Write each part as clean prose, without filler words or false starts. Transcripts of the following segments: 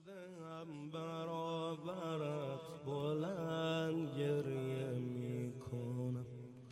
نشستم برابرت بلند گریه میکنم،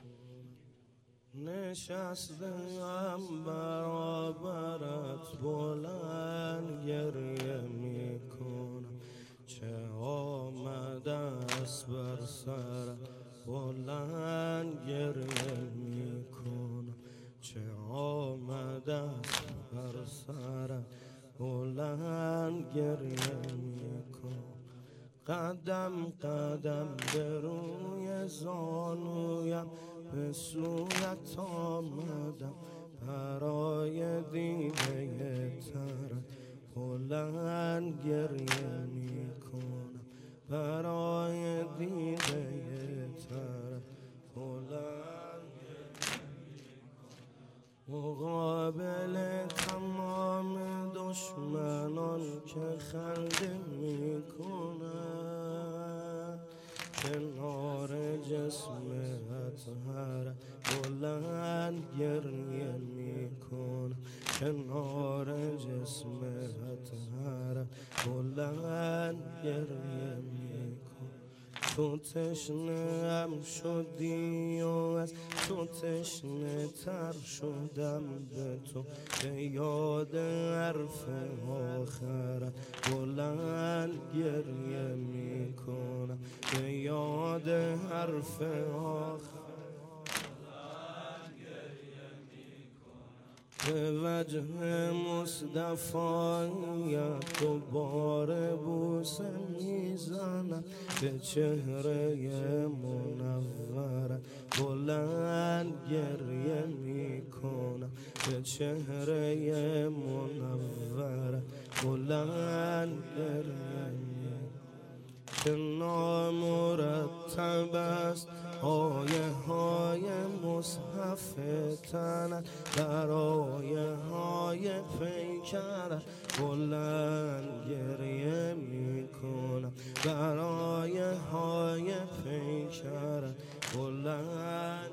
نشستم برابرت بلند گریه میکنم. چه آمده است بر سر بلند گریه میکنم، چه آمده است بر سر بلند گریه میکنم. قدم قدم به روی زانویم به سویت آمدم، برای دیده ترت بلند گریه میکنم، برای دیده ترت بلند گریه میکنم. مقابل تمام دشمنان که خنده میکنن، کنار جسم اطهر بلند گریه میکنم، کنار جسم اطهر بلند گریه میکنم. تو تشنه‌ام شدی و از تو تشنه تر شدم، به تو به یاد حرف آخرت بلند گریه میکنم، به یاد حرف آخرت به وجه مصطفیت دوباره بوسه میزنم، به چهره منور بلند گریه میکنم، به چهره منور بلند گریه میکنم. که نامرتب است آیه های مصحف تنت، در آیه های پیکرت بلند گریه میکنم، در آیه های پیکرت بلند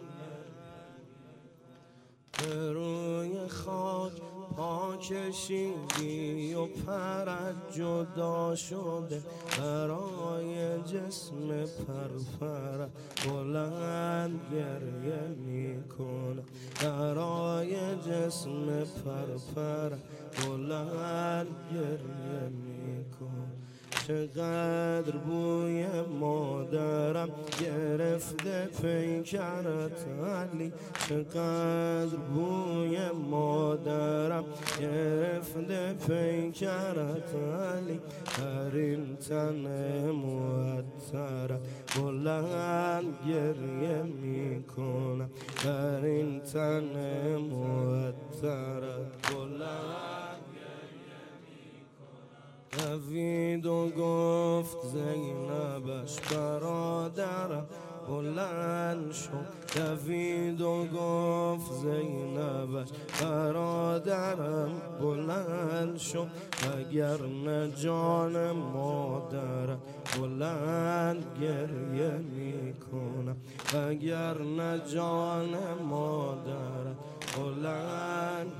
به روی خاک پا کشیدی و پرت جدا شده، برای جسم پرپرت بلند گریه میکنم، برای جسم پرپرت بلند گریه میکنم. چقدر بوی مادرم گرفته پیکرت علی، چقدر بوی مادرم گرفته پیکرت علی، در این تن معطرت بلند گریه میکنم، در این تن معطرت بلند دوید و گفت زینبش برادرم بلند شد، دوید و گفت زینبش برادرم بلند شد، اگر نه جان مادرم بلند گریه میکنم، اگر نه جان مادرم بلند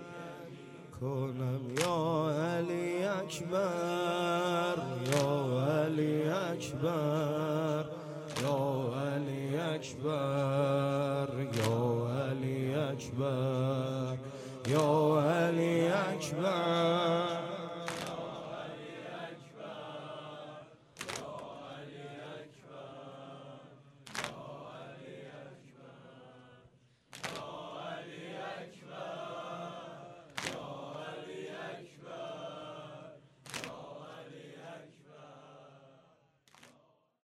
کنم. یا علی اکبر، یا علی اکبر، یا علی اکبر.